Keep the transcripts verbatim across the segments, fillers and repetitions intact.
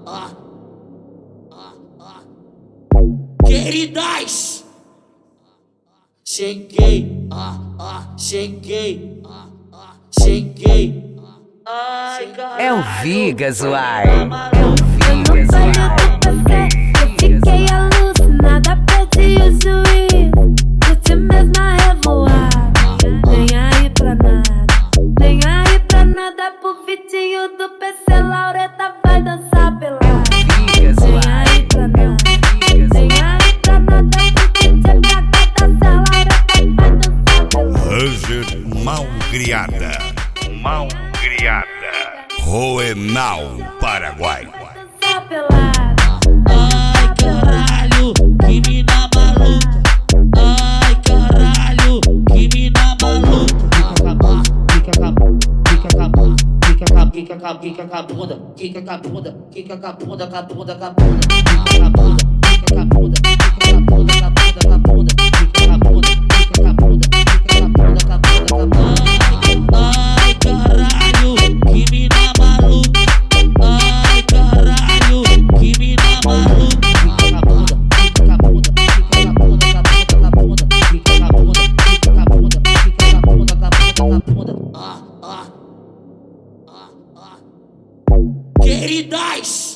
ah, ah, ah. Queridas, cheguei, ah, ah, cheguei, ah, ah, cheguei. Ai, caralho, é o Vigas, uai. É o Vigas, uai. Eu fiquei alucinada, perdi o juízo. Curti mesmo a revoada. Nem aí pra nada, nem aí pra nada. Pro Vitinho do P C, Laureta vai dançar pelada. Vigas, Nem uai. aí pra nada, nem aí pra nada. Pro D J P H dançar, Laureta vai dançar pelada. Ranger Malcriada. Malcriada. Roenal, Paraguai. Dançar pelada. Ai, caralho, que mina maluca. Ai, caralho, que mina maluca. Fica com a bunda, fica com a bunda, fica com a fica com a bunda, fica com a bunda, fica com a bunda, com a bunda, com a bunda, fica com a bunda, fica com a bunda, fica com a bunda, com a bunda, com a bunda, fica com a bunda, fica com a bunda, fica com a bunda, com a bunda, com a bunda. Ai, caralho, que mina maluca. Ai, caralho, que mina maluca. Fica com a bunda, fica com a bunda, fica com a bunda, com a bunda, com a bunda, fica com a bunda, fica com a bunda, fica com a bunda, com a bunda, com a bunda. Ah, ah, ah, ah. Queridas,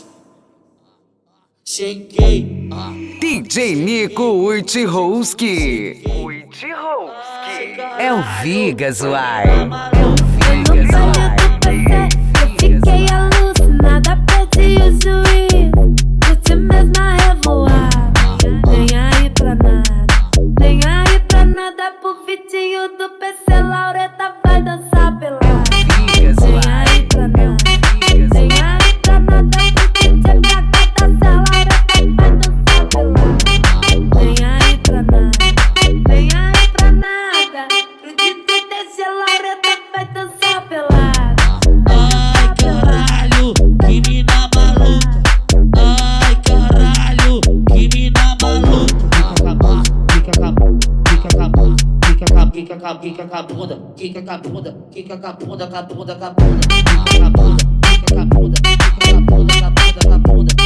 cheguei, ah. D J Nico Urtihoski. É o Vigas, uai. É o Vigas, uai. Eu fiquei alucinada, perdi o juízo. Curti mesmo a revoada. Nem aí pra nada, nem aí pra nada. Pro Vitinho do P C, Laureta vai dançar pelada. Vigas, Nem uai. aí pra nada, nem aí pra nada. Pro D J P H dançar, Laureta vai dançar pelada. Nem aí pra nada, nem aí pra nada. Pro D J Laureta vai dançar pelada. Ai, caralho, que mina maluca. Ai, caralho, que mina maluca. Fica com a bunda, fica com a bunda, fica com a bunda, fica com a fica com a bunda, fica com a bunda, fica com a bunda, com a bunda, com a bunda, fica com a bunda, fica com a bunda, fica com a bunda, com a bunda, com a bunda.